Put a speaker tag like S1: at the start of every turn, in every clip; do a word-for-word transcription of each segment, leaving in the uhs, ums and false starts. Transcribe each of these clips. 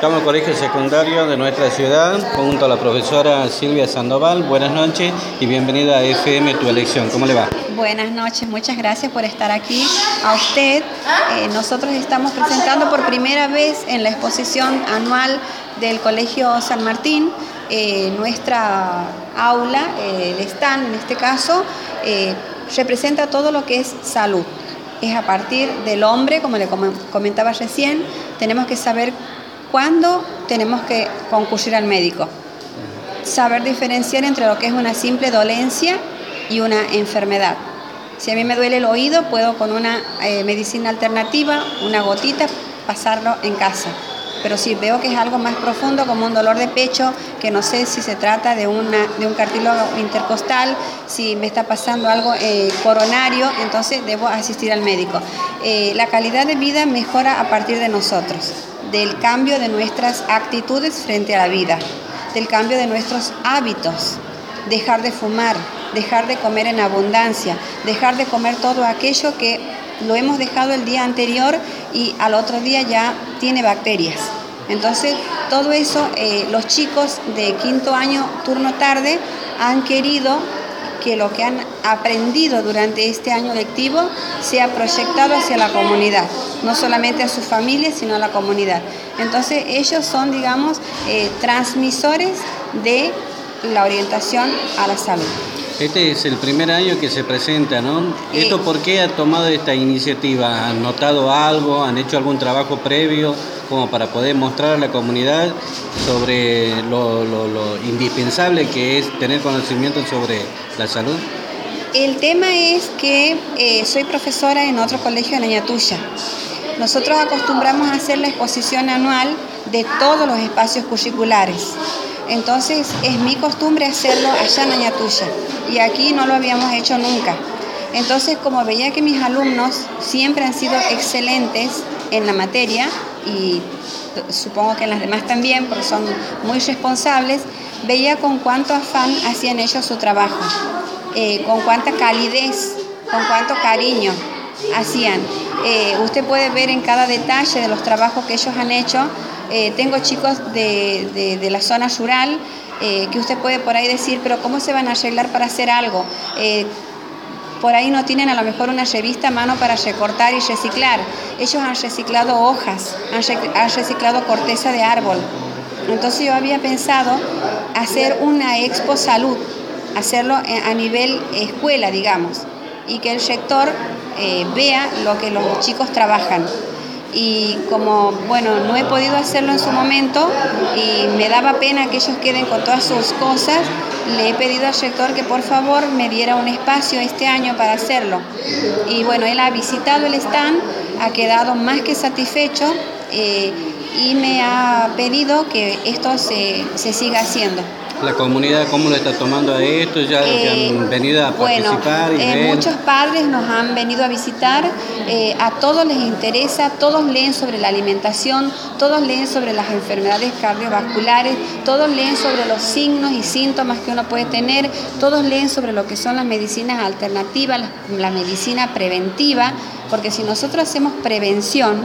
S1: Estamos en el colegio secundario de nuestra ciudad, junto a la profesora Silvia Sandoval. Buenas noches y bienvenida a F M Tu Elección. ¿Cómo le va?
S2: Buenas noches, muchas gracias por estar aquí. A usted, eh, nosotros estamos presentando por primera vez en la exposición anual del Colegio San Martín, eh, nuestra aula, eh, el stand en este caso, eh, representa todo lo que es salud. Es a partir del hombre, como le comentaba recién, tenemos que saber cuándo tenemos que concurrir al médico. Saber diferenciar entre lo que es una simple dolencia y una enfermedad. Si a mí me duele el oído, puedo con una eh, medicina alternativa, una gotita, pasarlo en casa. Pero si veo que es algo más profundo, como un dolor de pecho, que no sé si se trata de, una, de un cartílago intercostal, si me está pasando algo eh, coronario, entonces debo asistir al médico. Eh, la calidad de vida mejora a partir de nosotros, del cambio de nuestras actitudes frente a la vida, del cambio de nuestros hábitos, dejar de fumar, dejar de comer en abundancia, dejar de comer todo aquello que lo hemos dejado el día anterior y al otro día ya tiene bacterias. Entonces, todo eso, eh, los chicos de quinto año, turno tarde, han querido que lo que han aprendido durante este año lectivo sea proyectado hacia la comunidad, no solamente a sus familias, sino a la comunidad. Entonces, ellos son, digamos, eh, transmisores de la orientación a la salud.
S1: Este es el primer año que se presenta, ¿no? ¿Esto por qué ha tomado esta iniciativa? ¿Han notado algo? ¿Han hecho algún trabajo previo como para poder mostrar a la comunidad sobre lo, lo, lo indispensable que es tener conocimiento sobre la salud?
S2: El tema es que eh, soy profesora en otro colegio en Añatuya. Nosotros acostumbramos a hacer la exposición anual de todos los espacios curriculares. Entonces es mi costumbre hacerlo allá en Añatuya y aquí no lo habíamos hecho nunca. Entonces, como veía que mis alumnos siempre han sido excelentes en la materia y supongo que en las demás también, porque son muy responsables, veía con cuánto afán hacían ellos su trabajo, eh, con cuánta calidez, con cuánto cariño hacían. Eh, usted puede ver en cada detalle de los trabajos que ellos han hecho. Eh, tengo chicos de, de, de la zona rural eh, que usted puede por ahí decir, pero ¿cómo se van a arreglar para hacer algo? Eh, por ahí no tienen a lo mejor una revista a mano para recortar y reciclar. Ellos han reciclado hojas, han, rec han reciclado corteza de árbol. Entonces yo había pensado hacer una expo salud, hacerlo a nivel escuela, digamos, y que el rector eh, vea lo que los chicos trabajan. Y como, bueno, no he podido hacerlo en su momento y me daba pena que ellos queden con todas sus cosas, le he pedido al rector que por favor me diera un espacio este año para hacerlo. Y bueno, él ha visitado el stand, ha quedado más que satisfecho eh, y me ha pedido que esto se, se siga haciendo.
S1: ¿La comunidad cómo lo está tomando a esto? ¿Ya eh, que han venido a participar?
S2: Bueno,
S1: y
S2: eh,
S1: ver?
S2: Muchos padres nos han venido a visitar, eh, a todos les interesa, todos leen sobre la alimentación, todos leen sobre las enfermedades cardiovasculares, todos leen sobre los signos y síntomas que uno puede tener, todos leen sobre lo que son las medicinas alternativas, la, la medicina preventiva, porque si nosotros hacemos prevención,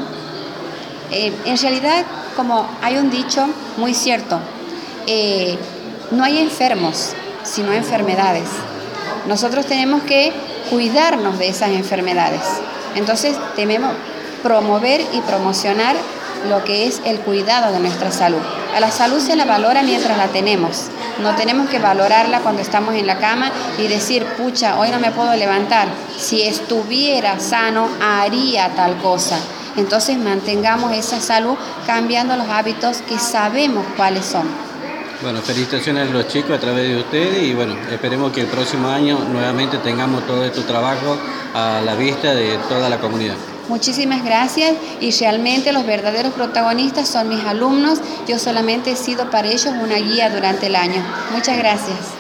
S2: eh, en realidad, como hay un dicho muy cierto, eh, no hay enfermos, sino enfermedades. Nosotros tenemos que cuidarnos de esas enfermedades. Entonces, debemos promover y promocionar lo que es el cuidado de nuestra salud. A la salud se la valora mientras la tenemos. No tenemos que valorarla cuando estamos en la cama y decir, pucha, hoy no me puedo levantar. Si estuviera sano, haría tal cosa. Entonces, mantengamos esa salud cambiando los hábitos que sabemos cuáles son.
S1: Bueno, felicitaciones a los chicos a través de ustedes y bueno, esperemos que el próximo año nuevamente tengamos todo este trabajo a la vista de toda la comunidad.
S2: Muchísimas gracias y realmente los verdaderos protagonistas son mis alumnos. Yo solamente he sido para ellos una guía durante el año. Muchas gracias.